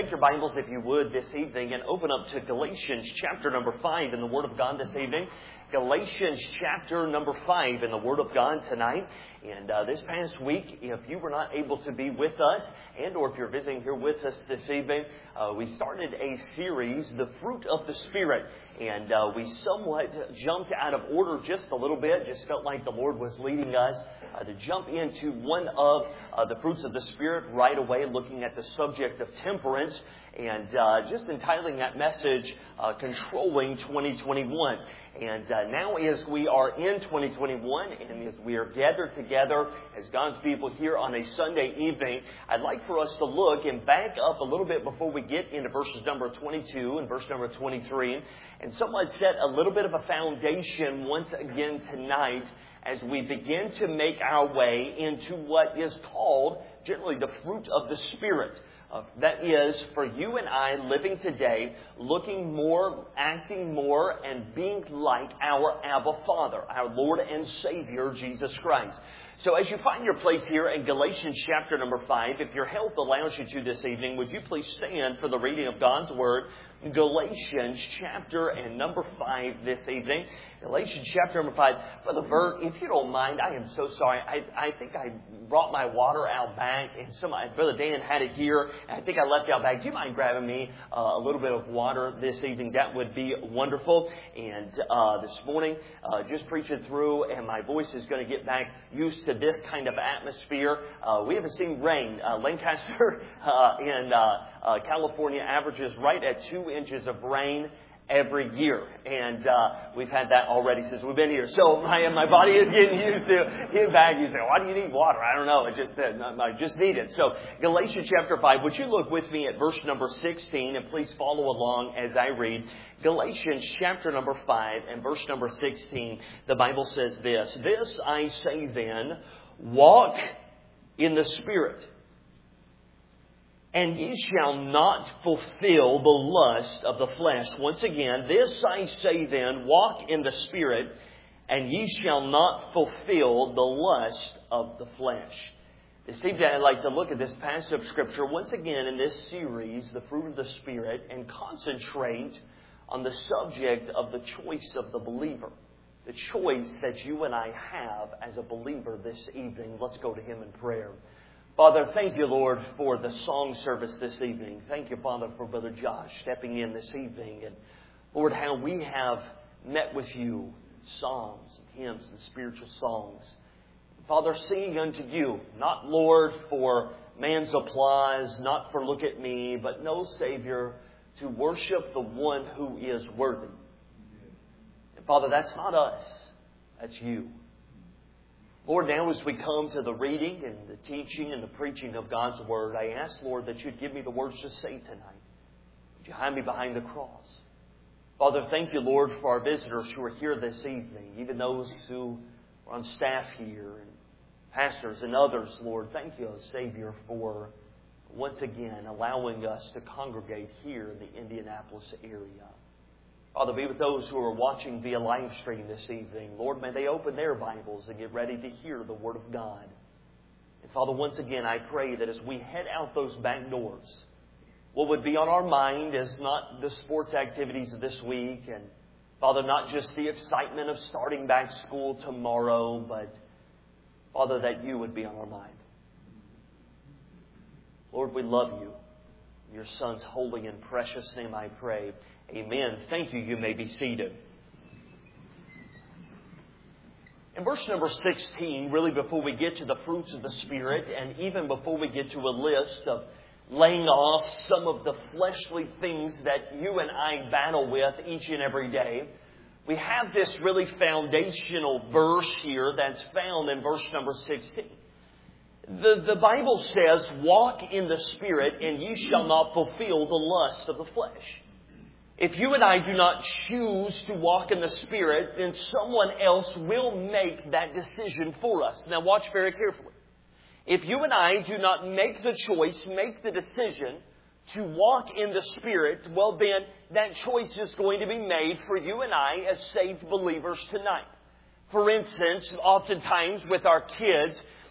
take your Bibles, if you would, this evening and open up to Galatians chapter number 5 in the Word of God this evening. Galatians chapter number 5 in the Word of God tonight. And this past week, if you were not able to be with us, or if you're visiting here with us this evening, we started a series, The Fruit of the Spirit. And we somewhat jumped out of order just a little bit. Just felt like the Lord was leading us to jump into one of the fruits of the Spirit right away, looking at the subject of temperance, and just entitling that message, Controlling 2021. And now as we are in 2021 and as we are gathered together as God's people here on a Sunday evening, I'd like for us to look and back up a little bit before we get into verses number 22 and verse number 23 and somewhat set a little bit of a foundation once again tonight as we begin to make our way into what is called generally the fruit of the Spirit. That is, for you and I living today, looking more, acting more, and being like our Abba Father, our Lord and Savior, Jesus Christ. So as you find your place here in Galatians chapter number 5, if your health allows you to this evening, would you please stand for the reading of God's Word? Galatians chapter and number 5 this evening. Galatians chapter number 5. Brother Bert, if you don't mind, I am so sorry. I think I brought my water out back, and Brother Dan had it here. I think I left it out back. Do you mind grabbing me a little bit of water this evening? That would be wonderful. And this morning, just preaching through, and my voice is going to get back used to this kind of atmosphere. We haven't seen rain. Lancaster in California averages right at 2 inches of rain every year. And we've had that already since we've been here. So my body is getting used to it back. You say, why do you need water? I don't know. I just need it. So Galatians chapter 5. Would you look with me at verse number 16 and please follow along as I read. Galatians chapter number 5 and verse number 16. The Bible says this. This I say then, walk in the Spirit, and ye shall not fulfill the lust of the flesh. Once again, this I say then, walk in the Spirit, and ye shall not fulfill the lust of the flesh. This evening I'd like to look at this passage of Scripture once again in this series, The Fruit of the Spirit, and concentrate on the subject of the choice of the believer. The choice that you and I have as a believer this evening. Let's go to Him in prayer. Father, thank you, Lord, for the song service this evening. Thank you, Father, for Brother Josh stepping in this evening. And, Lord, how we have met with you, psalms and hymns and spiritual songs. Father, singing unto you, not, Lord, for man's applause, not for look at me, but no, Savior, to worship the one who is worthy. And, Father, that's not us. That's you. Lord, now as we come to the reading and the teaching and the preaching of God's Word, I ask, Lord, that you'd give me the words to say tonight. Would you hide me behind the cross? Father, thank you, Lord, for our visitors who are here this evening, even those who are on staff here, and pastors and others, Lord. Thank you, Savior, for once again allowing us to congregate here in the Indianapolis area. Father, be with those who are watching via live stream this evening. Lord, may they open their Bibles and get ready to hear the Word of God. And Father, once again, I pray that as we head out those back doors, what would be on our mind is not the sports activities of this week, and Father, not just the excitement of starting back school tomorrow, but Father, that you would be on our mind. Lord, we love you. In your Son's holy and precious name I pray. Amen. Thank you. You may be seated. In verse number 16, really before we get to the fruits of the Spirit, and even before we get to a list of laying off some of the fleshly things that you and I battle with each and every day, we have this really foundational verse here that's found in verse number 16. The Bible says, walk in the Spirit, and ye shall not fulfill the lust of the flesh. If you and I do not choose to walk in the Spirit, then someone else will make that decision for us. Now watch very carefully. If you and I do not make the choice, make the decision to walk in the Spirit, well then that choice is going to be made for you and I as saved believers tonight. For instance, oftentimes with our kids,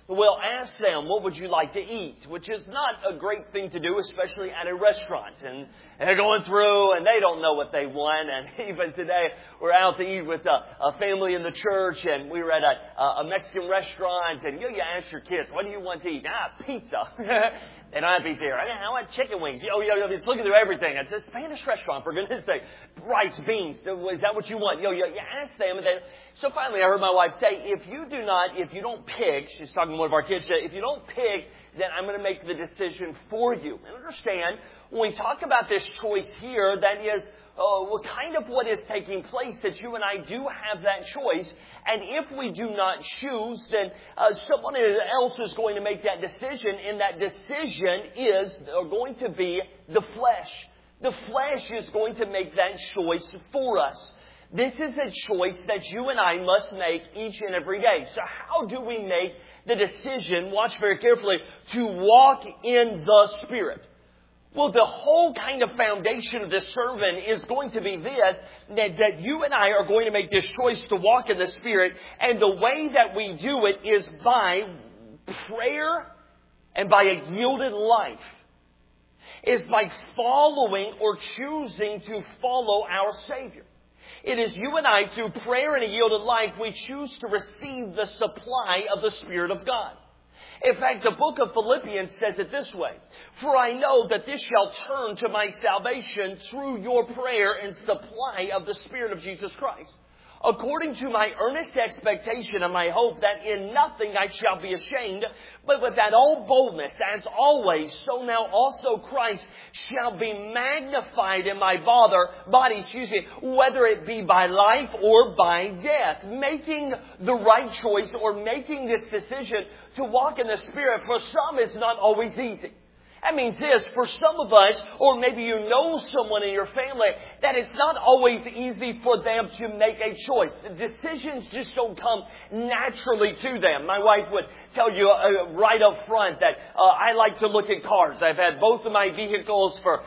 We'll ask them, what would you like to eat? Which is not a great thing to do, especially at a restaurant. And they're going through and they don't know what they want. And even today, we're out to eat with a family in the church, and we were at a Mexican restaurant. And you ask your kids, what do you want to eat? Pizza. They don't have pizza here. I want chicken wings. It's looking through everything. It's a Spanish restaurant, for goodness sake. Rice, beans. Is that what you want? You ask them. And so finally, I heard my wife say, if you don't pick, she's talking to one of our kids, if you don't pick, then I'm going to make the decision for you. And understand, when we talk about this choice here, that is kind of what is taking place, that you and I do have that choice. And if we do not choose, then someone else is going to make that decision, and that decision is going to be the flesh. The flesh is going to make that choice for us. This is a choice that you and I must make each and every day. So how do we make the decision, watch very carefully, to walk in the Spirit? Well, the whole kind of foundation of this sermon is going to be this, that you and I are going to make this choice to walk in the Spirit. And the way that we do it is by prayer and by a yielded life. Is by following or choosing to follow our Savior. It is you and I, through prayer and a yielded life, we choose to receive the supply of the Spirit of God. In fact, the book of Philippians says it this way: for I know that this shall turn to my salvation through your prayer and supply of the Spirit of Jesus Christ. According to my earnest expectation and my hope that in nothing I shall be ashamed, but with that all boldness, as always, so now also Christ shall be magnified in my body, whether it be by life or by death. Making the right choice or making this decision to walk in the Spirit for some is not always easy. That means this, for some of us, or maybe you know someone in your family, that it's not always easy for them to make a choice. The decisions just don't come naturally to them. My wife would tell you right up front that I like to look at cars. I've had both of my vehicles for,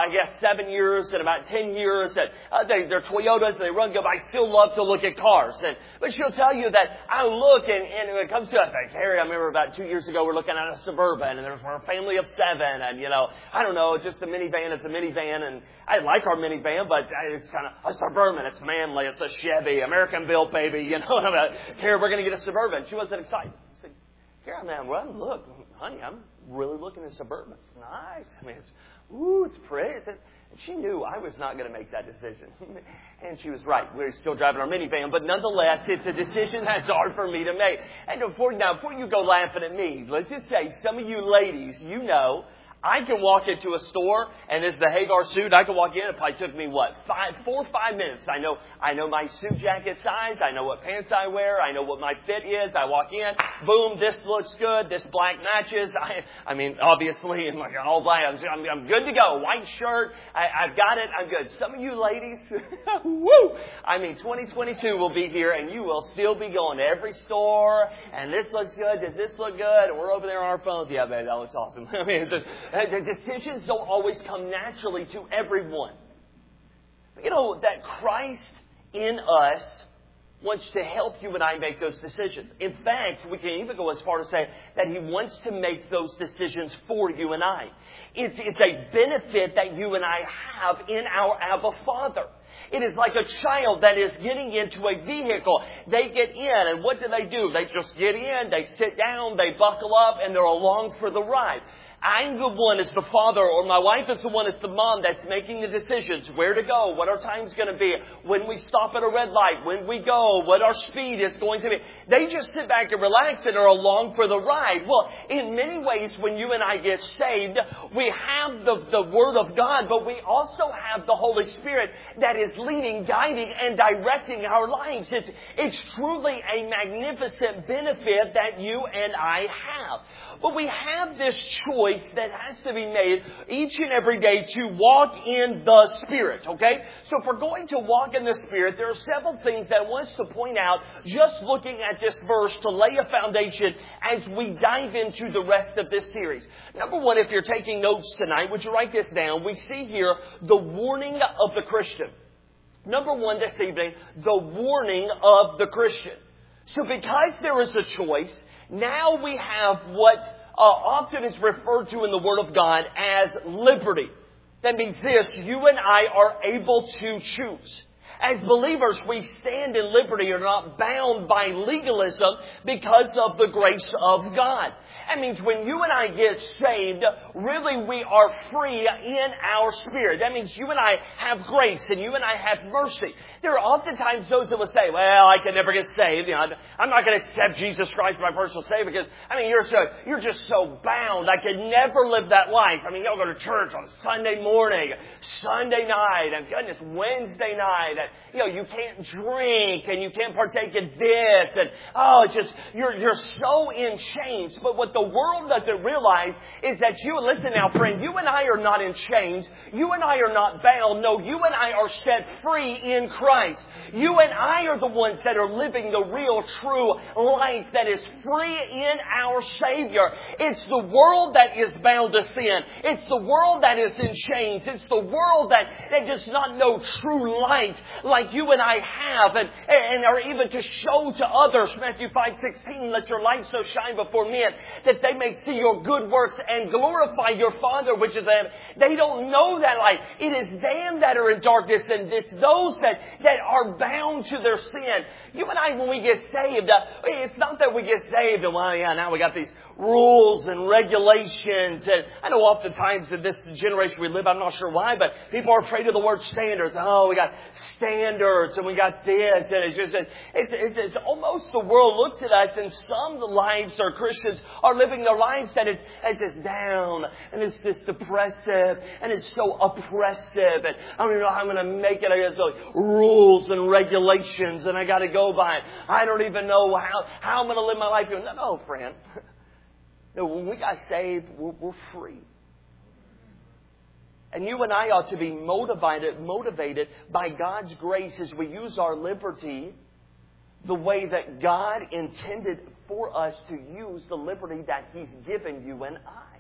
7 years and about 10 years. And they're Toyotas, they run good, but I still love to look at cars. But she'll tell you that I look, and when it comes to it, Harry, I remember about 2 years ago, we're looking at a Suburban, and there's a family of 7. And, I don't know, just a minivan. It's a minivan. And I like our minivan, but it's kind of a Suburban. It's manly. It's a Chevy, American-built baby. Here, we're going to get a Suburban. She wasn't excited. I said, here, man, well, look, honey, I'm really looking at a Suburban. It's nice. I mean, it's pretty. And she knew I was not going to make that decision. And she was right. We're still driving our minivan. But nonetheless, it's a decision that's hard for me to make. And before you go laughing at me, let's just say some of you ladies, I can walk into a store, and this is the Hagar suit. I can walk in. It probably took me, 4 or 5 minutes. I know my suit jacket size. I know what pants I wear. I know what my fit is. I walk in. Boom, this looks good. This black matches. Obviously, in all black. I'm good to go. White shirt. I've got it. I'm good. Some of you ladies, woo! 2022 will be here, and you will still be going to every store. And this looks good. Does this look good? And we're over there on our phones. Yeah, babe, that looks awesome. The decisions don't always come naturally to everyone. That Christ in us wants to help you and I make those decisions. In fact, we can even go as far to say that He wants to make those decisions for you and I. It's a benefit that you and I have in our Abba Father. It is like a child that is getting into a vehicle. They get in, and what do? They just get in, they sit down, they buckle up, and they're along for the ride. I'm the one as the father, or my wife is the one as the mom that's making the decisions. Where to go, what our time's going to be, when we stop at a red light, when we go, what our speed is going to be. They just sit back and relax and are along for the ride. Well, in many ways, when you and I get saved, we have the Word of God, but we also have the Holy Spirit that is leading, guiding, and directing our lives. It's truly a magnificent benefit that you and I have. But we have this choice that has to be made each and every day to walk in the Spirit, okay? So if we're going to walk in the Spirit, there are several things that I want us to point out just looking at this verse to lay a foundation as we dive into the rest of this series. Number one, if you're taking notes tonight, would you write this down? We see here the warning of the Christian. Number one this evening, the warning of the Christian. So because there is a choice, Now we have what often is referred to in the Word of God as liberty. That means this: you and I are able to choose. As believers, we stand in liberty and are not bound by legalism because of the grace of God. That means when you and I get saved, really we are free in our spirit. That means you and I have grace and you and I have mercy. There are oftentimes those that will say, well, I can never get saved. I'm not going to accept Jesus Christ as my personal Savior because, you're just so bound. I could never live that life. You'll go to church on Sunday morning, Sunday night, and goodness, Wednesday night. And, you can't drink and you can't partake in this. And, you're so in chains. But what the world doesn't realize is that listen now, friend, you and I are not in chains. You and I are not bound. No, you and I are set free in Christ. You and I are the ones that are living the real, true life that is free in our Savior. It's the world that is bound to sin. It's the world that is in chains. It's the world that does not know true light like you and I have and are even to show to others. Matthew 5:16, let your light so shine before men that they may see your good works and glorify your Father which is in heaven. They don't know that light. It is them that are in darkness, and it's those that are bound to their sin. You and I, when we get saved, it's not that we get saved and, now we got these rules and regulations. And I know oftentimes in this generation we live, I'm not sure why, but people are afraid of the word standards. Oh, we got standards and we got this. And it's almost the world looks at us, and some lives or Christians are living their lives that it's just down and it's just depressive and it's so oppressive. And I don't even know how I'm going to make it. I got so rules and regulations and I got to go by it. I don't even know how I'm going to live my life. No, friend. No, when we got saved, we're free. And you and I ought to be motivated by God's grace as we use our liberty the way that God intended for us to use the liberty that He's given you and I.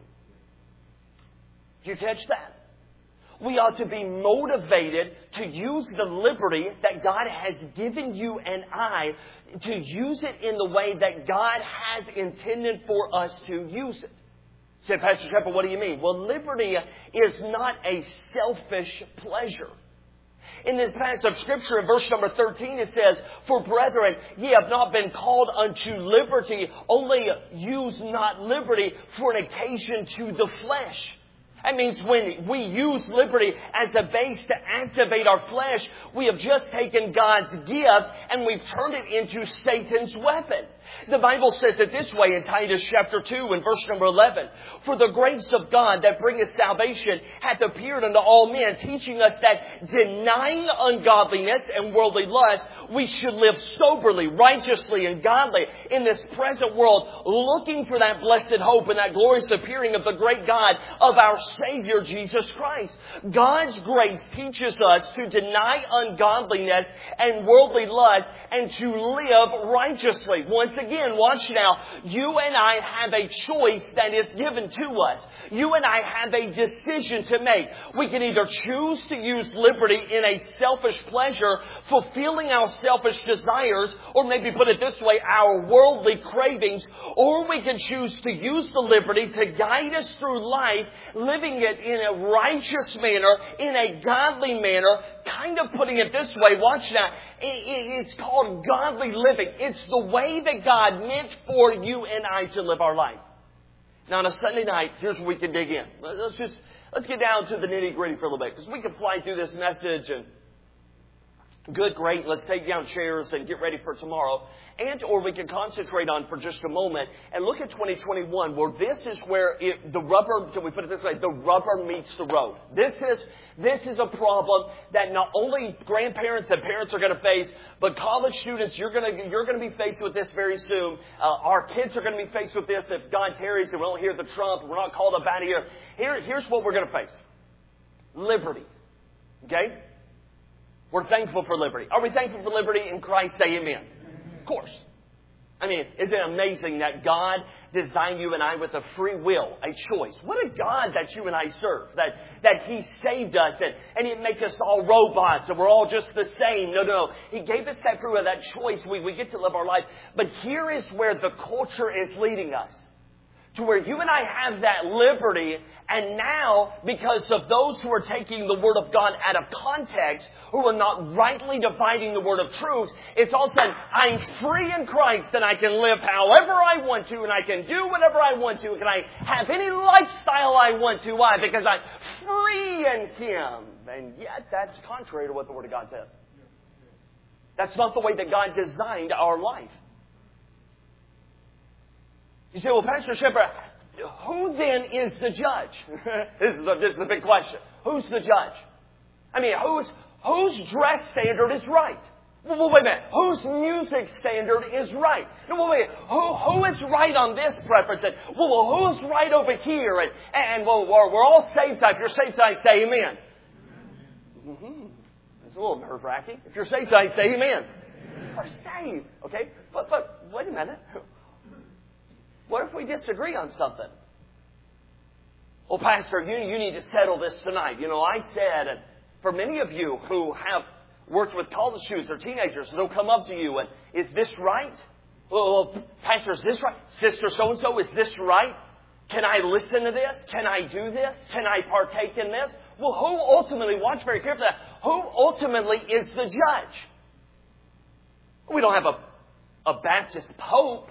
Did you catch that? We ought to be motivated to use the liberty that God has given you and I, to use it in the way that God has intended for us to use it. Say, Pastor Shepard, what do you mean? Well, liberty is not a selfish pleasure. In this passage of Scripture, in verse number 13, it says, for brethren, ye have not been called unto liberty, only use not liberty for an occasion to the flesh. That means when we use liberty as a base to activate our flesh, we have just taken God's gift and we've turned it into Satan's weapon. The Bible says it this way in Titus chapter 2 and verse number 11. For the grace of God that bringeth salvation hath appeared unto all men, teaching us that denying ungodliness and worldly lust, we should live soberly, righteously, and godly in this present world, looking for that blessed hope and that glorious appearing of the great God of our Savior Jesus Christ. God's grace teaches us to deny ungodliness and worldly lust and to live righteously. Once again, watch now. You and I have a choice that is given to us. You and I have a decision to make. We can either choose to use liberty in a selfish pleasure, fulfilling our selfish desires, or maybe put it this way, our worldly cravings, or we can choose to use the liberty to guide us through life, living it in a righteous manner, in a godly manner, kind of putting it this way, watch now, it's called godly living. It's the way that God meant for you and I to live our life. Now, on a Sunday night, here's where we can dig in. Let's get down to the nitty-gritty for a little bit, because we can fly through this message and good, great, let's take down chairs and get ready for tomorrow. Or we can concentrate on for just a moment and look at 2021, where this is where the rubber, can we put it this way, the rubber meets the road. This is a problem that not only grandparents and parents are going to face, but college students, you're going to be faced with this very soon. Our kids are going to be faced with this if God tarries and we don't hear the trump, we're not called up out of here. Here's what we're going to face. Liberty. Okay? We're thankful for liberty. Are we thankful for liberty in Christ? Say amen. Of course. I mean, isn't it amazing that God designed you and I with a free will, a choice? What a God that you and I serve. That He saved us and He didn't make us all robots and we're all just the same. No. He gave us that free will, that choice. We get to live our life. But here is where the culture is leading us. To where you and I have that liberty, and now, because of those who are taking the Word of God out of context, who are not rightly dividing the Word of truth, it's all said, I'm free in Christ, and I can live however I want to, and I can do whatever I want to, and I have any lifestyle I want to. Why? Because I'm free in Him. And yet, that's contrary to what the Word of God says. That's not the way that God designed our life. You say, well, Pastor Shepherd, who then is the judge? This is the big question. Who's the judge? I mean, whose dress standard is right? Well, wait a minute. Whose music standard is right? Well, wait. Who is right on this preference? And, well, who's right over here? And well, we're all saved tonight. If you're saved tonight, say amen. Mm-hmm. It's a little nerve-wracking. If you're saved tonight, say amen. We're saved. Okay? But wait a minute. What if we disagree on something? Well, Pastor, you need to settle this tonight. I said, and for many of you who have worked with college students or teenagers, they'll come up to you and, is this right? Well, Pastor, is this right? Sister so-and-so, is this right? Can I listen to this? Can I do this? Can I partake in this? Well, who ultimately, watch very carefully, who ultimately is the judge? We don't have a Baptist Pope.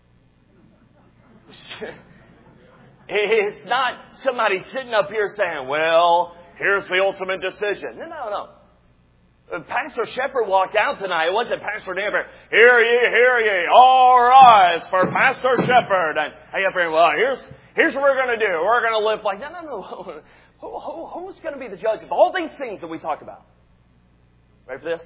It's not somebody sitting up here saying, well, here's the ultimate decision. No. Pastor Shepherd walked out tonight. It wasn't Pastor Danver. Hear ye, all rise for Pastor Shepherd. And hey, up here, well, here's what we're going to do. We're going to live like, no. Who's going to be the judge of all these things that we talk about? Ready for this?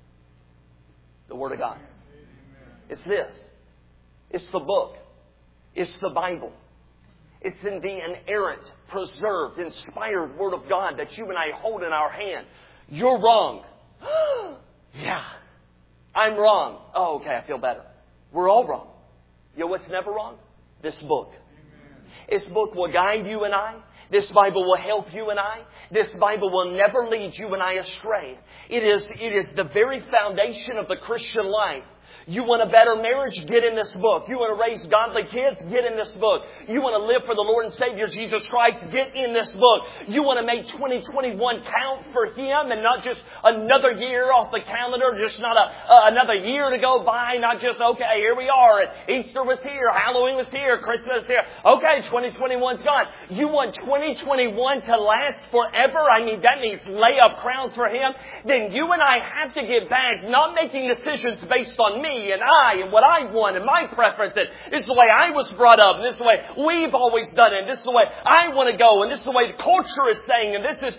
The Word of God. It's this. It's the book. It's the Bible. It's in the inerrant, preserved, inspired Word of God that you and I hold in our hand. You're wrong. Yeah, I'm wrong. Oh, okay, I feel better. We're all wrong. You know what's never wrong? This book. This book will guide you and I. This Bible will help you and I. This Bible will never lead you and I astray. It is the very foundation of the Christian life. You want a better marriage? Get in this book. You want to raise godly kids? Get in this book. You want to live for the Lord and Savior Jesus Christ? Get in this book. You want to make 2021 count for Him and not just another year off the calendar, just not another year to go by, not just, okay, here we are. Easter was here. Halloween was here. Christmas was here. Okay, 2021's gone. You want 2021 to last forever? I mean, that means lay up crowns for Him. Then you and I have to get back, not making decisions based on me and I and what I want and my preference. And this is the way I was brought up. And this is the way we've always done it. And this is the way I want to go. And this is the way the culture is saying. And this is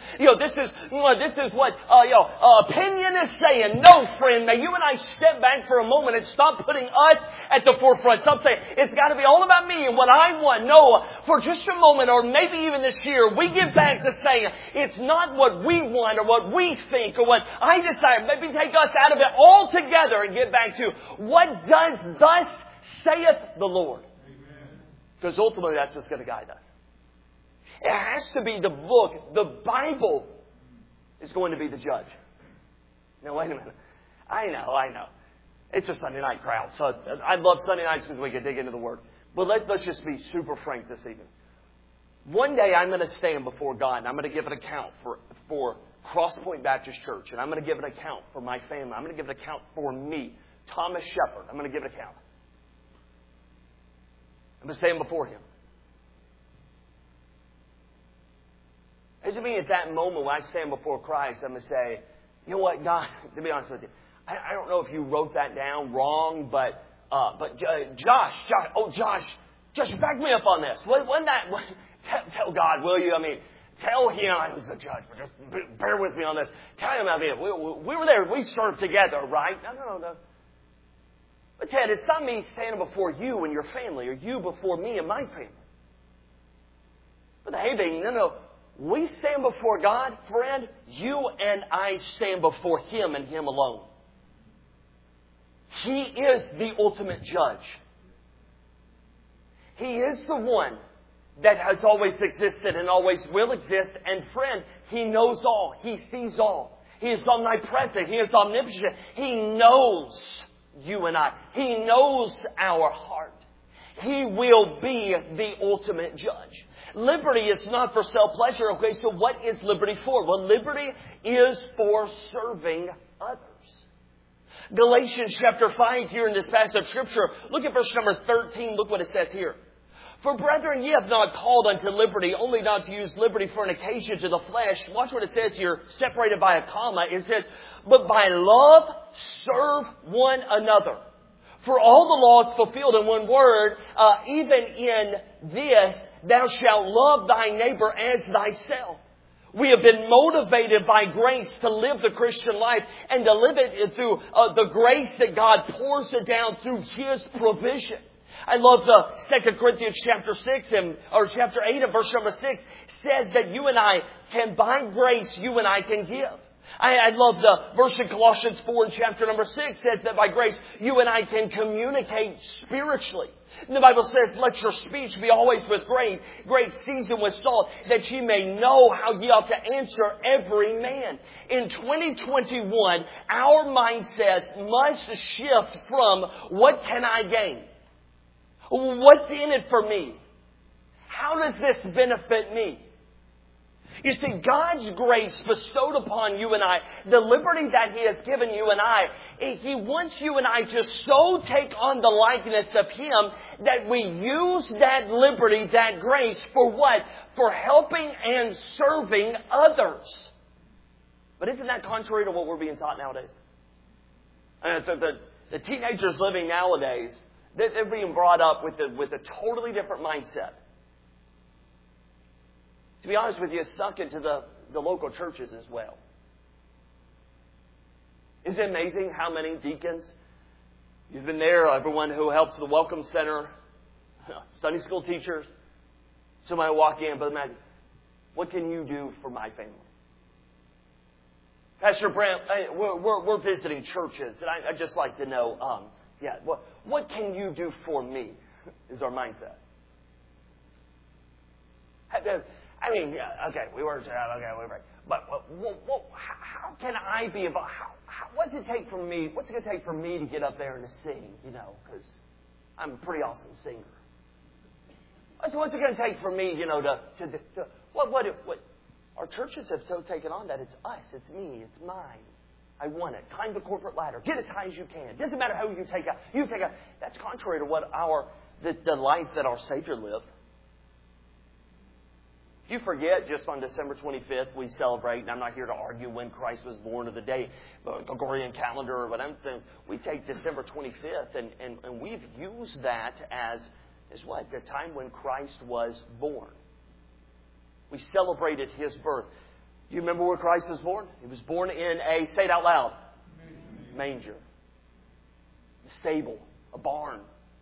what opinion is saying. No, friend, may you and I step back for a moment and stop putting us at the forefront. Stop saying it's got to be all about me and what I want. No, for just a moment, or maybe even this year, we get back to saying it's not what we want or what we think or what I desire. Maybe take us out of it altogether and get back to what does thus saith the Lord? Because ultimately that's what's going to guide us. It has to be the book. The Bible is going to be the judge. Now, wait a minute. I know. It's a Sunday night crowd. So I love Sunday nights because we can dig into the Word. But let's just be super frank this evening. One day I'm going to stand before God and I'm going to give an account for Cross Point Baptist Church. And I'm going to give an account for my family. I'm going to give an account for me. Thomas Shepherd. I'm going to give an account. I'm going to stand before Him. It doesn't mean at that moment when I stand before Christ, I'm going to say, you know what, God, to be honest with you, I don't know if you wrote that down wrong, but Josh, back me up on this. Tell God, will you? I mean, tell Him, I was a judge, but just bear with me on this. Tell Him, I mean, we were there, we served together, right? No. But Ted, it's not me standing before you and your family, or you before me and my family. But hey, baby, no. We stand before God, friend. You and I stand before Him and Him alone. He is the ultimate judge. He is the one that has always existed and always will exist. And friend, He knows all. He sees all. He is omnipresent. He is omnipotent. He knows you and I. He knows our heart. He will be the ultimate judge. Liberty is not for self-pleasure. Okay, so what is liberty for? Well, liberty is for serving others. Galatians chapter 5 here in this passage of Scripture. Look at verse number 13. Look what it says here. For brethren, ye have not called unto liberty, only not to use liberty for an occasion to the flesh. Watch what it says here, separated by a comma. It says, but by love serve one another. For all the law is fulfilled in one word, even in this, thou shalt love thy neighbor as thyself. We have been motivated by grace to live the Christian life and to live it through the grace that God pours it down through His provision. I love the 2 Corinthians chapter 6 or chapter 8 and verse number 6 says that you and I can, by grace, you and I can give. I love the verse in Colossians 4 in chapter number 6 says that by grace you and I can communicate spiritually. And the Bible says, let your speech be always with grace seasoned with salt, that ye may know how ye ought to answer every man. In 2021, our mindsets must shift from what can I gain? What's in it for me? How does this benefit me? You see, God's grace bestowed upon you and I, the liberty that He has given you and I, He wants you and I to so take on the likeness of Him that we use that liberty, that grace, for what? For helping and serving others. But isn't that contrary to what we're being taught nowadays? And so the teenagers living nowadays, they're being brought up with a totally different mindset. To be honest with you, it's sunk into the local churches as well. Isn't it amazing how many deacons, you've been there, everyone who helps the Welcome Center, Sunday school teachers, somebody will walk in, Brother Matthew, what can you do for my family? Pastor Brent, we're visiting churches, and I'd just like to know, what can you do for me is our mindset. I mean, okay, we work out, okay, we break. But how can I be involved? What's it take for me? What's it going to take for me to get up there and to sing? You know, because I'm a pretty awesome singer. What's it going to take for me? You know, what? Our churches have so taken on that it's us, it's me, it's mine. I want it. Climb the corporate ladder. Get as high as you can. Doesn't matter how you take out. You take out. That's contrary to what the life that our Savior lived. If you forget, just on December 25th, we celebrate, and I'm not here to argue when Christ was born or the day, Gregorian calendar or whatever. We take December 25th, and we've used that as what? The time when Christ was born. We celebrated His birth. Do you remember where Christ was born? He was born in say it out loud, manger. A stable, a barn.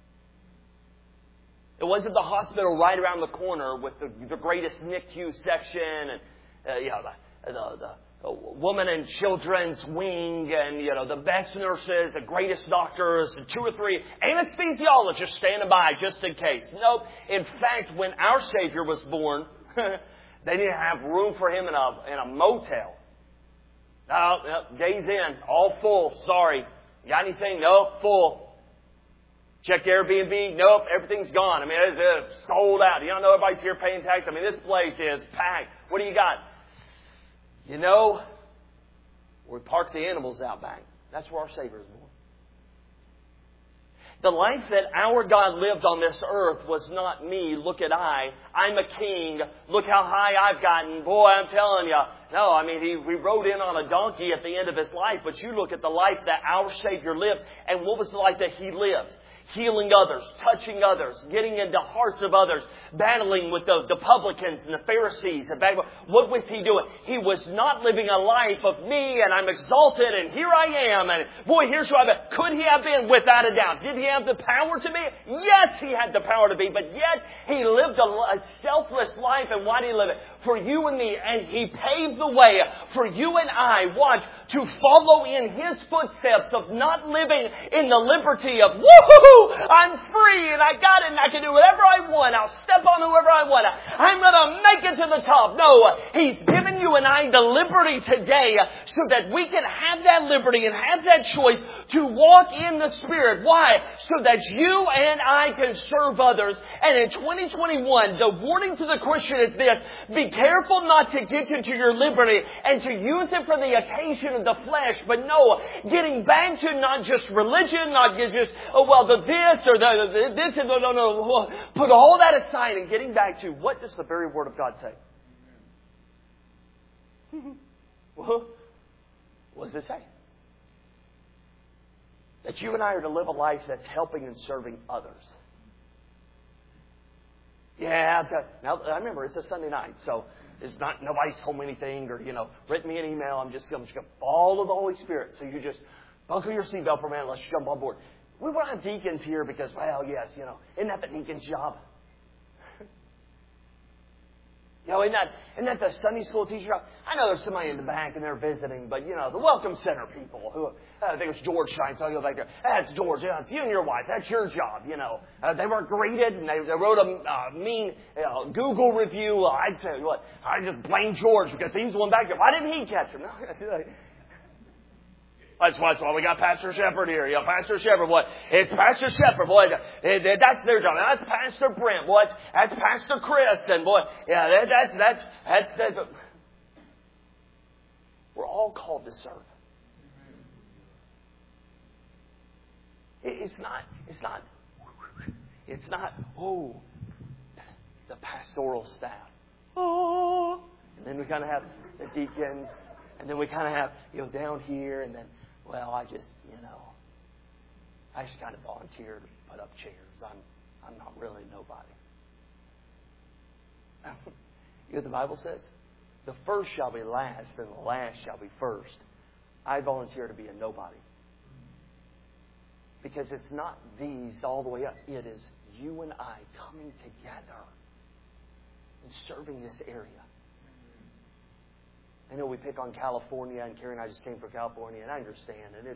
It wasn't the hospital right around the corner with the greatest NICU section and the woman and children's wing and the best nurses, the greatest doctors, and 2 or 3 anesthesiologists standing by just in case. Nope. In fact, when our Savior was born, they didn't have room for Him in a motel. No, days in, all full. Sorry. Got anything? Nope, full. Checked Airbnb. Nope, everything's gone. I mean, it's sold out. You don't know everybody's here paying tax. I mean, this place is packed. What do you got? We park the animals out back. That's where our Savior is born. The life that our God lived on this earth was not me. Look at I'm a king. Look how high I've gotten. Boy, I'm telling you. No, I mean, he rode in on a donkey at the end of His life. But you look at the life that our Savior lived. And what was the life that He lived? Healing others, touching others, getting into hearts of others, battling with the publicans and the Pharisees. What was He doing? He was not living a life of me and I'm exalted and here I am and boy, here's who I've been. Could He have been? Without a doubt. Did He have the power to be? Yes, He had the power to be, but yet He lived a selfless life. And why did He live it? For you and me. And He paved the way for you and I, watch, to follow in His footsteps of not living in the liberty of, woohoo, I'm free and I got it and I can do whatever I want. I'll step on whoever I want. I'm going to make it to the top. No, He's given you and I the liberty today so that we can have that liberty and have that choice to walk in the Spirit. Why? So that you and I can serve others. And in 2021, the warning to the Christian is this: be careful not to get into your liberty and to use it for the occasion of the flesh, but no, getting back to not just religion, not just, this or this, and no. Put all that aside and getting back to what does the very Word of God say? Well, what does it say? That you and I are to live a life that's helping and serving others. Yeah, now I remember it's a Sunday night, so it's not, nobody's told me anything or, written me an email. I'm just going to follow the Holy Spirit. So you just buckle your seatbelt for a minute. Let's jump on board. We want to have deacons here because, isn't that the deacon's job? Isn't that the Sunday school teacher job? I know there's somebody in the back and they're visiting, but, the Welcome Center people who, I think it's George Shines. I'll go back there. That's George. It's you and your wife. That's your job, They weren't greeted and they wrote a mean Google review. I'd say, I just blame George because he's the one back there. Why didn't he catch him? That's why we got Pastor Shepherd here. Pastor Shepherd, what? It's Pastor Shepherd, boy. That's their job. That's Pastor Brent, what? That's Pastor Chris, and boy, that's. We're all called to serve. It's not. The pastoral staff. And then we kind of have the deacons, and then we kind of have down here, and then. Well, I just kind of volunteer to put up chairs. I'm not really nobody. You know what the Bible says? The first shall be last, and the last shall be first. I volunteer to be a nobody. Because it's not these all the way up. It is you and I coming together and serving this area. I know we pick on California, and Carrie and I just came from California, and I understand. And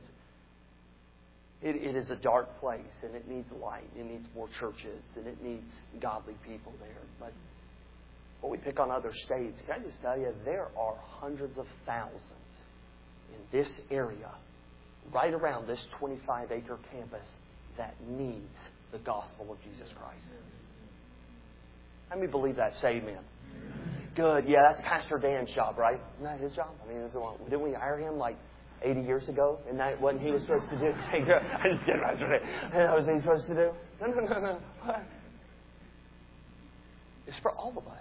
it is a dark place, and it needs light. It needs more churches, and it needs godly people there. But when we pick on other states, can I just tell you, there are hundreds of thousands in this area, right around this 25-acre campus, that needs the gospel of Jesus Christ. How many believe that? Say amen. Good. Yeah, that's Pastor Dan's job, right? Isn't that his job? I mean, didn't we hire him like 80 years ago? And that wasn't he was supposed to do? I just kidding, Pastor Dan. That was he supposed to do? No. It's for all of us.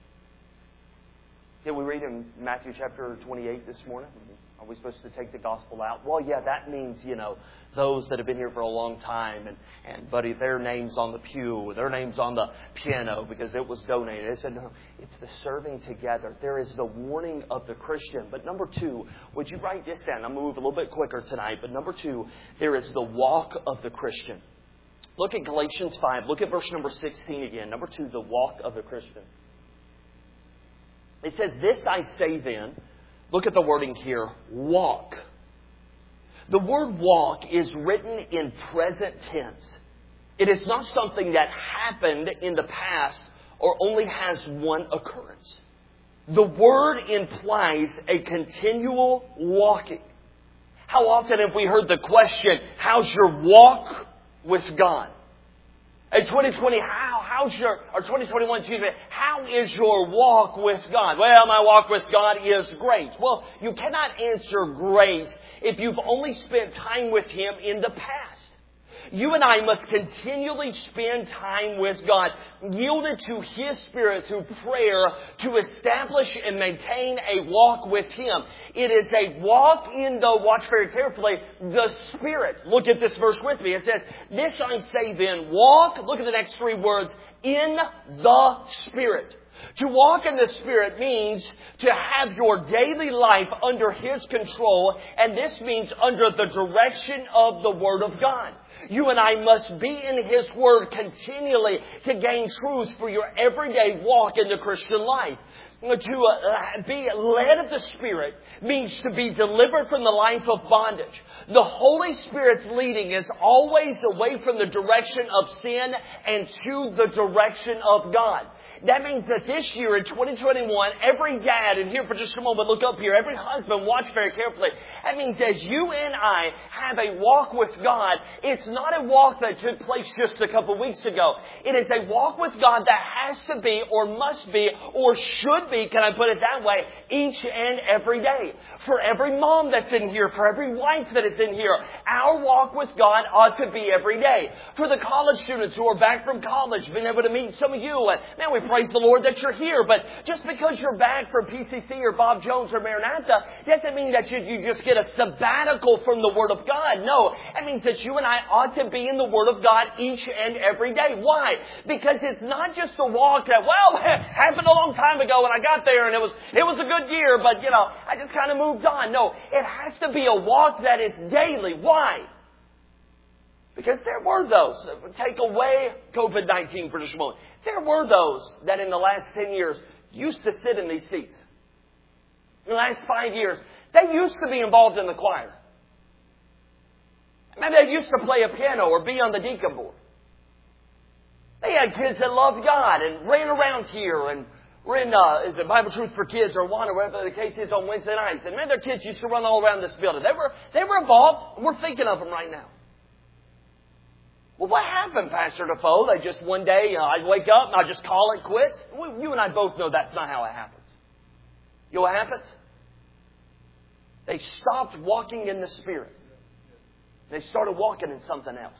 Did we read in Matthew chapter 28 this morning? Are we supposed to take the gospel out? Well, yeah, that means, those that have been here for a long time and buddy, their name's on the pew, their name's on the piano because it was donated. They said, no, it's the serving together. There is the warning of the Christian. But number 2, would you write this down? I'm going to move a little bit quicker tonight. But number 2, there is the walk of the Christian. Look at Galatians 5. Look at verse number 16 again. Number 2, the walk of the Christian. It says, this I say then, look at the wording here, walk. The word walk is written in present tense. It is not something that happened in the past or only has one occurrence. The word implies a continual walking. How often have we heard the question, how's your walk with God? In 2020, how's your, or 2021, excuse me, how is your walk with God? Well, my walk with God is great. Well, you cannot answer great if you've only spent time with Him in the past. You and I must continually spend time with God, yielded to His Spirit through prayer to establish and maintain a walk with Him. It is a walk in the, watch very carefully, the Spirit. Look at this verse with me. It says, this I say then, walk, look at the next 3 words, in the Spirit. To walk in the Spirit means to have your daily life under His control, and this means under the direction of the Word of God. You and I must be in His Word continually to gain truth for your everyday walk in the Christian life. To be led of the Spirit means to be delivered from the life of bondage. The Holy Spirit's leading is always away from the direction of sin and to the direction of God. That means that this year in 2021, every dad, and here for just a moment, look up here, every husband, watch very carefully. That means as you and I have a walk with God, it's not a walk that took place just a couple weeks ago. It is a walk with God that has to be or must be or should be, can I put it that way, each and every day. For every mom that's in here, for every wife that is in here, our walk with God ought to be every day. For the college students who are back from college, being able to meet some of you, and man, we praise the Lord that you're here, but just because you're back from PCC or Bob Jones or Maranatha doesn't mean that you just get a sabbatical from the Word of God. No, it means that you and I ought to be in the Word of God each and every day. Why? Because it's not just a walk that, well, happened a long time ago when I got there and it was a good year, but I just kind of moved on. No, it has to be a walk that is daily. Why? Because there were those, take away COVID-19 for just a moment. There were those that in the last 10 years used to sit in these seats. In the last 5 years, they used to be involved in the choir. Maybe they used to play a piano or be on the deacon board. They had kids that loved God and ran around here and were in, is it Bible Truth for Kids or one or whatever the case is on Wednesday nights. And man, their kids used to run all around this building. They were involved. We're thinking of them right now. Well, what happened, Pastor Defoe? They just one day, I'd wake up and I'd just call it quits. You and I both know that's not how it happens. You know what happens? They stopped walking in the Spirit. They started walking in something else.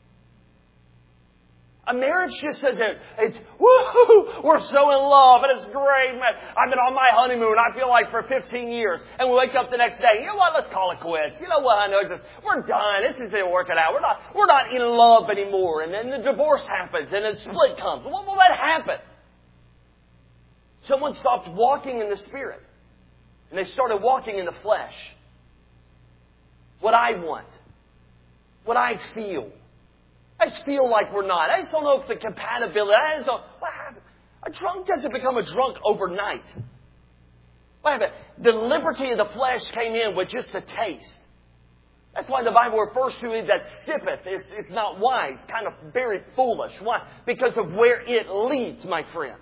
A marriage just says it's woohoo, we're so in love and it's great, man. I've been on my honeymoon, I feel like for 15 years. And we wake up the next day, you know what, let's call it quits. You know what, I know, we're done. This isn't working out. We're not in love anymore. And then the divorce happens and the split comes. What will that happen? Someone stopped walking in the Spirit. And they started walking in the flesh. What I want. What I feel. I just feel like we're not. I just don't know if the compatibility. I just don't. What happened? A drunk doesn't become a drunk overnight. What happened? The liberty of the flesh came in with just a taste. That's why the Bible refers to it that sippeth. It's not wise, kind of very foolish. Why? Because of where it leads, my friend.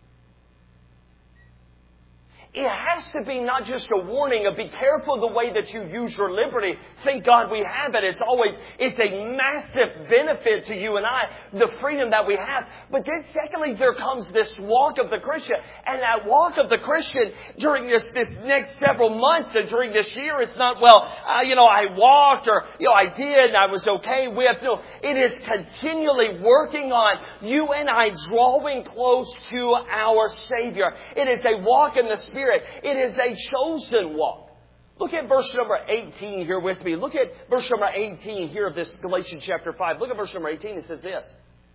It has to be not just a warning of be careful the way that you use your liberty. Thank God we have it. It's a massive benefit to you and I, the freedom that we have. But then secondly, there comes this walk of the Christian. And that walk of the Christian during this next several months and during this year, it's not, I walked or, I did and I was okay with. No, it is continually working on you and I drawing close to our Savior. It is a walk in the Spirit. It is a chosen walk. Look at verse number 18 here with me. Look at verse number 18 here of this Galatians chapter 5. Look at verse number 18. It says this.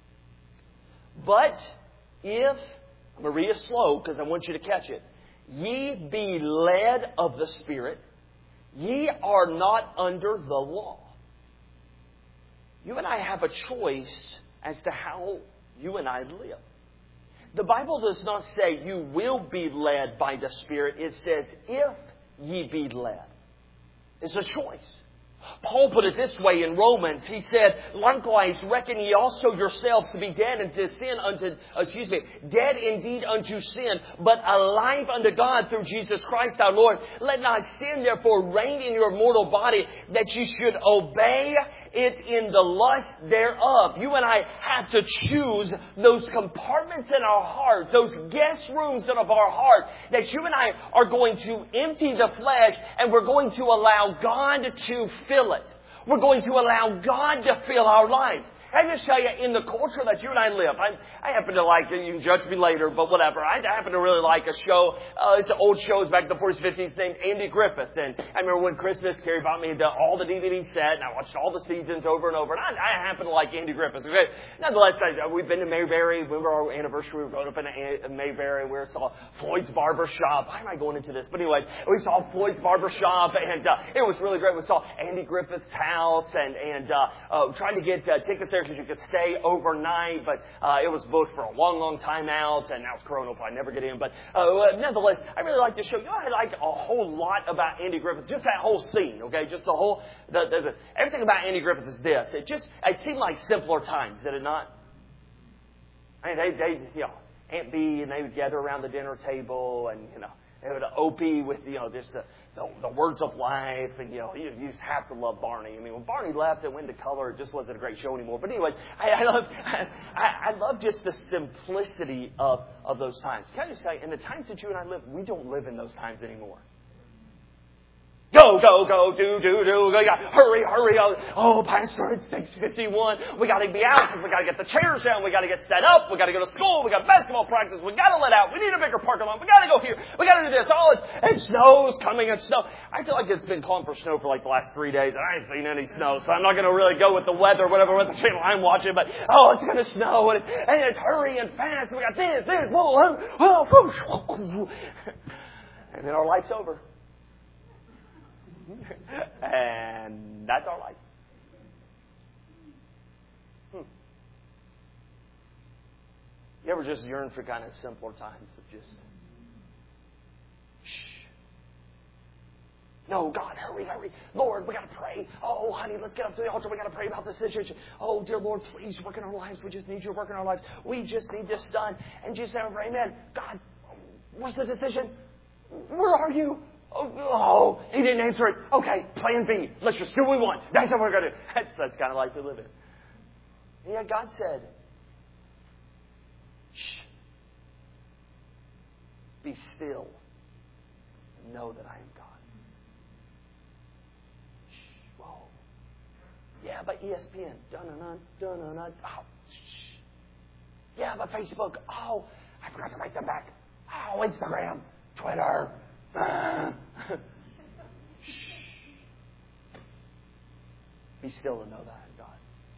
But if, I'm going to read it slow because I want you to catch it. Ye be led of the Spirit, ye are not under the law. You and I have a choice as to how you and I live. The Bible does not say you will be led by the Spirit. It says, if ye be led. It's a choice. Paul put it this way in Romans. He said, likewise reckon ye also yourselves to be dead unto sin, dead indeed unto sin, but alive unto God through Jesus Christ our Lord. Let not sin therefore reign in your mortal body, that ye should obey it in the lust thereof. You and I have to choose those compartments in our heart, those guest rooms of our heart, that you and I are going to empty the flesh and we're going to allow God to fill it. We're going to allow God to fill our lives. I just tell you, in the culture that you and I live, I happen to like, you can judge me later, but whatever. I happen to really like a show. It's an old show. It's back in the 40s, 50s, named Andy Griffith. And I remember when Christmas, Carrie bought me all the DVD set, and I watched all the seasons over and over. And I happen to like Andy Griffith. Okay? Nonetheless, we've been to Mayberry. Remember our anniversary? We rode up in Mayberry where we saw Floyd's Barber Shop. Why am I going into this? But anyways, we saw Floyd's Barber Shop, and it was really great. We saw Andy Griffith's house, and trying to get tickets there. because you could stay overnight, but it was booked for a long, long time out, and now it's Corona, we'll probably never get in. But nonetheless, I really like to show you. I like a whole lot about Andy Griffith, just that whole scene, okay? Just the whole, everything about Andy Griffith is this. It seemed like simpler times, did it not? I mean, they Aunt Bee, and they would gather around the dinner table, and, they would Opie with, just the words of life, and, you just have to love Barney. I mean, when Barney left and went to color, it just wasn't a great show anymore. But anyways, I love just the simplicity of those times. Can I just tell you, in the times that you and I live, we don't live in those times anymore. Go, do. Hurry. Oh, Pastor, it's 6:51. We got to be out because we got to get the chairs down. We got to get set up. We got to go to school. We got basketball practice. We got to let out. We need a bigger parking lot. We got to go here. We got to do this. Oh, it snows coming. It's snow. I feel like it's been calling for snow for like the last 3 days, and I ain't seen any snow, so I'm not going to really go with the weather, whatever the channel I'm watching. But it's going to snow, and it's hurrying fast. We got this. And then our life's over. And that's our life. You ever just yearn for kind of simpler times of just, no, God, hurry. Lord, we got to pray. Oh, honey, let's get up to the altar. We got to pray about this situation. Oh, dear Lord, please work in our lives. We just need your work in our lives. We just need this done. And Jesus said, amen. God, what's the decision? Where are you? Oh, he didn't answer it. Okay, plan B. Let's just do what we want. That's what we're going to do. That's kind of life we live in. And yet God said, shh. Be still and know that I am God. Shh. Whoa. Yeah, but ESPN. Dun-dun-dun. Oh, shh. Yeah, but Facebook. Oh, I forgot to write them back. Oh, Instagram. Twitter. Be still and know that I'm God.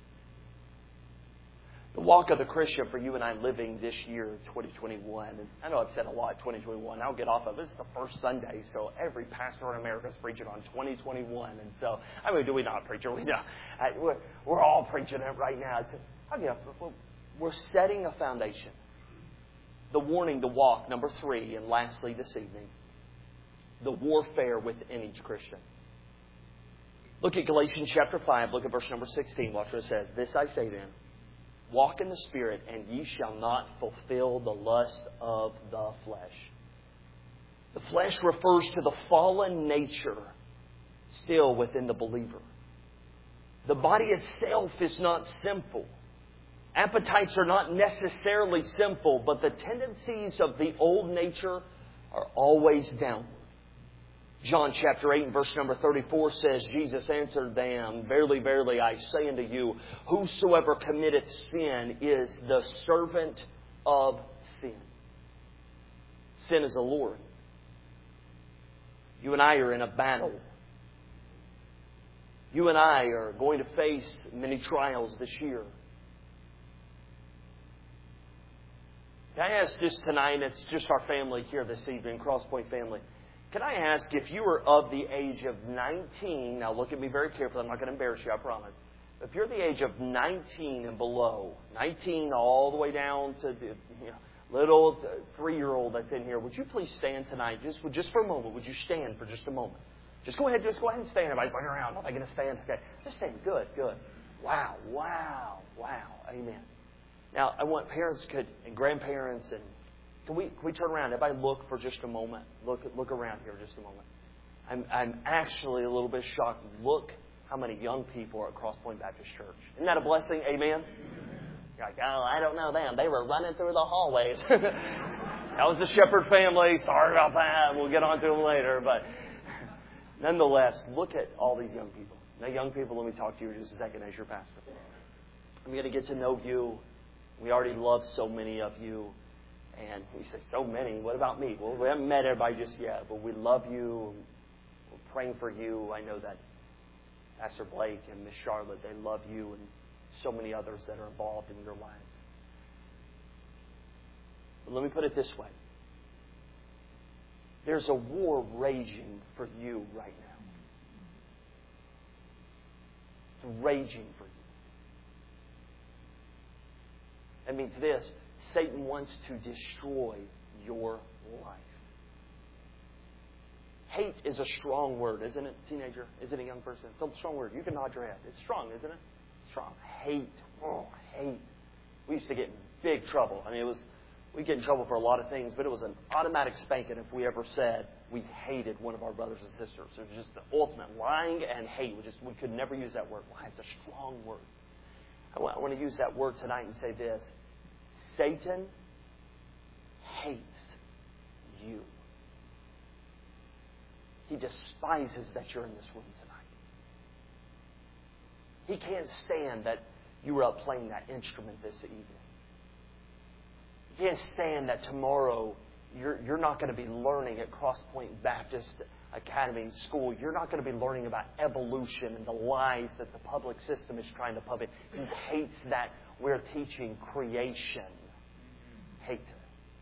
The walk of the Christian for you and I living this year, 2021. And I know I've said a lot, 2021. I'll get off of it. It's the first Sunday, so every pastor in America is preaching on 2021. And so, do we not preach it? We know. We're all preaching it right now. We're setting a foundation. The warning to walk, number 3. And lastly, this evening, the warfare within each Christian. Look at Galatians chapter 5. Look at verse number 16. Watch what it says. This I say then. Walk in the Spirit, and ye shall not fulfill the lust of the flesh. The flesh refers to the fallen nature still within the believer. The body itself is not sinful. Appetites are not necessarily sinful, but the tendencies of the old nature are always downward. John chapter 8 and verse number 34 says, Jesus answered them, Verily, verily, I say unto you, whosoever committeth sin is the servant of sin. Sin is a Lord. You and I are in a battle. You and I are going to face many trials this year. Can I ask just tonight, it's just our family here this evening, Crosspoint family. Can I ask if you are of the age of 19, now look at me very carefully, I'm not going to embarrass you, I promise. If you're the age of 19 and below, 19 all the way down to the little 3-year-old that's in here, would you please stand tonight, just for a moment? Would you stand for just a moment? Just go ahead and stand. Everybody's looking around. Am I going to stand? Okay. Just stand. Good. Wow. Amen. Now, I want parents and grandparents and can we turn around? Everybody look for just a moment. Look around here just a moment. I'm actually a little bit shocked. Look how many young people are at Crosspoint Baptist Church. Isn't that a blessing? Amen? You're like, oh, I don't know them. They were running through the hallways. That was the Shepherd family. Sorry about that. We'll get on to them later. But nonetheless, look at all these young people. Now, young people, let me talk to you just a second as your pastor. I'm going to get to know you. We already love so many of you. And we say, so many? What about me? Well, we haven't met everybody just yet, but we love you. We're praying for you. I know that Pastor Blake and Miss Charlotte, they love you and so many others that are involved in your lives. But let me put it this way. There's a war raging for you right now. It's raging for you. That means this: Satan wants to destroy your life. Hate is a strong word, isn't it, teenager? Isn't it, young person? It's a strong word. You can nod your head. It's strong, isn't it? Strong. Hate. Oh, hate. We used to get in big trouble. I mean, we get in trouble for a lot of things, but it was an automatic spanking if we ever said we hated one of our brothers and sisters. It was just the ultimate lying and hate. We could never use that word. Why? It's a strong word. I want to use that word tonight and say this: Satan hates you. He despises that you're in this room tonight. He can't stand that you were up playing that instrument this evening. He can't stand that tomorrow you're not going to be learning at Cross Point Baptist Academy School. You're not going to be learning about evolution and the lies that the public system is trying to pump in. He hates that we're teaching creation. Hates it.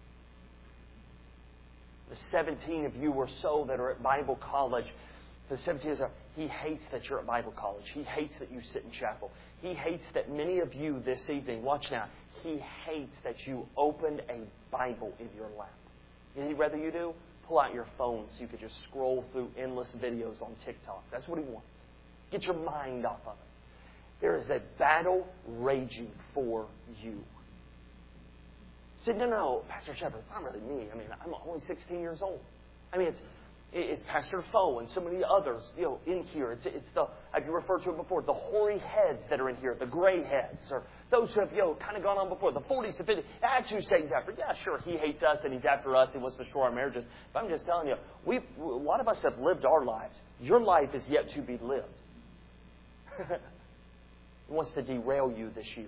The 17 of you or so that are at Bible college, the 17 is he hates that you're at Bible college. He hates that you sit in chapel. He hates that many of you this evening, watch now, he hates that you opened a Bible in your lap. Is he rather you do? Pull out your phone so you could just scroll through endless videos on TikTok. That's what he wants. Get your mind off of it. There is a battle raging for you. He said, no, Pastor Shepard, it's not really me. I mean, I'm only 16 years old. I mean, it's Pastor Foe and so many others, in here. It's the, have you referred to it before, the hoary heads that are in here, the gray heads, or those who have, kind of gone on before, the 40s to 50s. That's who Satan's after. Yeah, sure, he hates us and he's after us. He wants to destroy our marriages. But I'm just telling you, a lot of us have lived our lives. Your life is yet to be lived. He wants to derail you this year.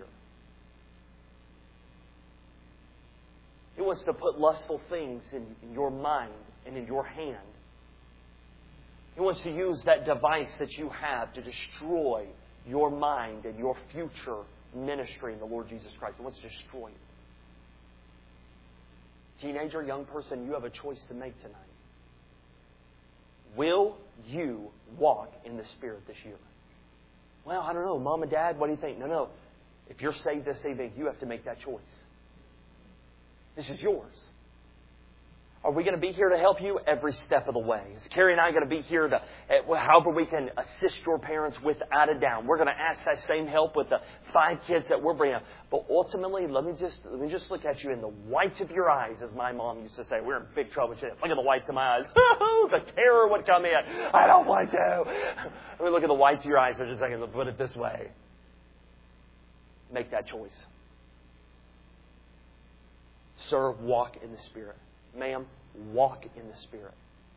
He wants to put lustful things in your mind and in your hand. He wants to use that device that you have to destroy your mind and your future ministry in the Lord Jesus Christ. He wants to destroy it. Teenager, young person, you have a choice to make tonight. Will you walk in the Spirit this year? Well, I don't know. Mom and Dad, what do you think? No. If you're saved this evening, you have to make that choice. This is yours. Are we going to be here to help you every step of the way? Is Carrie and I going to be here to, however we can assist your parents without a doubt? We're going to ask that same help with the 5 kids that we're bringing up. But ultimately, let me just look at you in the whites of your eyes, as my mom used to say. We're in big trouble. Look at the whites of my eyes. The terror would come in. I don't want to. Let me look at the whites of your eyes for just a second. Let's put it this way. Make that choice. Sir, walk in the Spirit. Ma'am, walk in the Spirit.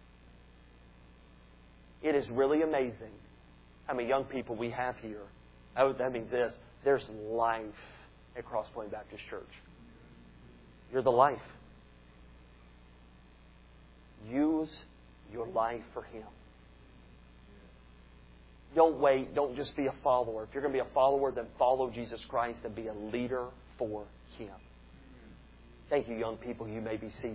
It is really amazing how many young people we have here. Oh, that means this. There's life at Cross Point Baptist Church. You're the life. Use your life for Him. Don't wait. Don't just be a follower. If you're going to be a follower, then follow Jesus Christ and be a leader for Him. Thank you, young people. You may be seated.